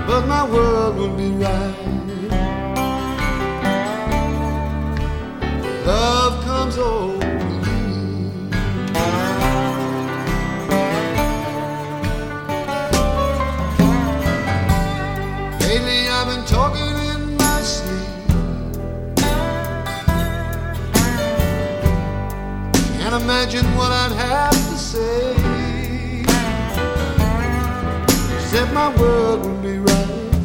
but my world will be right. Love comes over me. Lately I've been talking in my sleep. Can't imagine what I'd have to say, except my world would be